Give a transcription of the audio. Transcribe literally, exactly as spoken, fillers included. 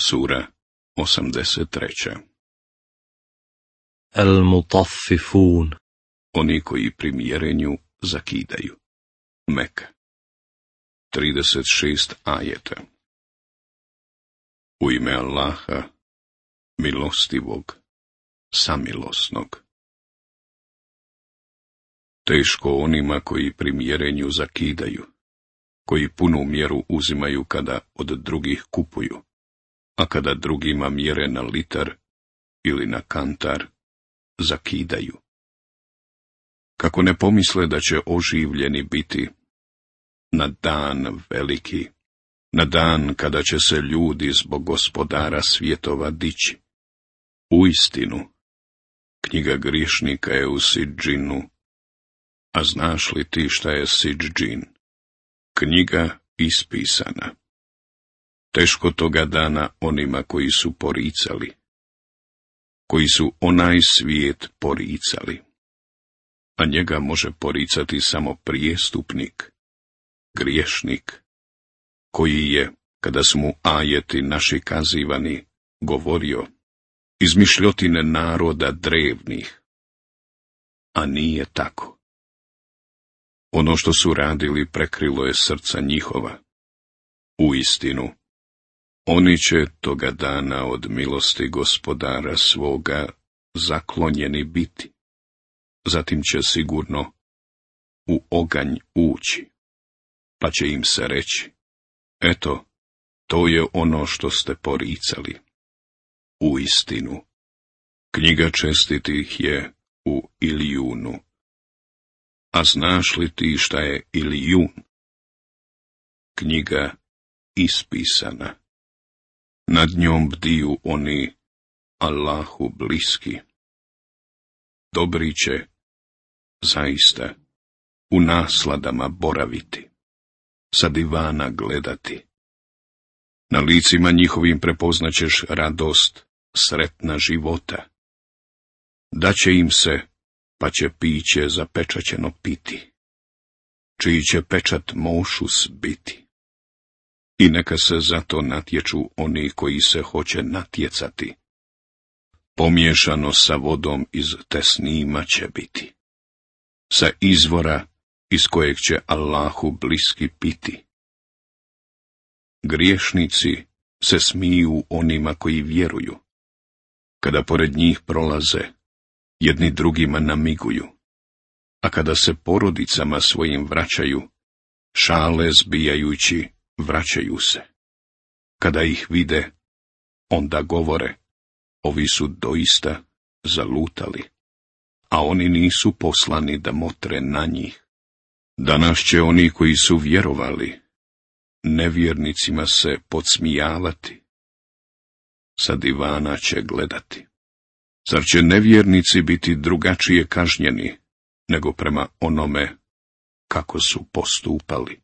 Sura osamdeset treća. Al-Mutaffifun. Oni koji pri mjerenju zakidaju. Meka. trideset šest ajeta. U ime Allaha, milostivog, samilosnog. Teško onima koji pri mjerenju zakidaju, koji punu mjeru uzimaju kada od drugih kupuju, a kada drugima mjere na litar ili na kantar, zakidaju. Kako ne pomisle da će oživljeni biti na dan veliki, na dan kada će se ljudi zbog gospodara svjetova dići. Uistinu, knjiga griješnika je u Sidžinu, a znaš li ti šta je Sidžin? Knjiga ispisana. Teško toga dana onima koji su poricali, koji su onaj svijet poricali, a njega može poricati samo prijestupnik, griješnik, koji je, kada su mu ajeti naši kazivani, govorio, izmišljotine naroda drevnih, a nije tako. Ono što su radili prekrilo je srca njihova. Uistinu, oni će toga dana od milosti gospodara svoga zaklonjeni biti. Zatim će sigurno u oganj ući, pa će im se reći, eto, to je ono što ste poricali. Uistinu, knjiga čestitih je u Ilijunu. A znaš li ti šta je Ilijun? Knjiga ispisana. Nad njom bdiju oni Allahu bliski. Dobri će, zaista, u nasladama boraviti, sa divana gledati. Na licima njihovim prepoznaćeš radost, sretna života. Daće im se, pa će piće zapečaćeno piti, čiji će pečat mošus biti. I neka se zato natječu oni koji se hoće natjecati. Pomiješano sa vodom iz tesnima će biti, sa izvora iz kojeg će Allahu bliski piti. Griješnici se smiju onima koji vjeruju, kada pored njih prolaze, jedni drugima namiguju, a kada se porodicama svojim vraćaju, šale zbijajući, vraćaju se. Kada ih vide, onda govore, ovi su doista zalutali, a oni nisu poslani da motre na njih. Danas će oni koji su vjerovali, nevjernicima se podsmijavati, sa divana će gledati. Zar će nevjernici biti drugačije kažnjeni, nego prema onome kako su postupali?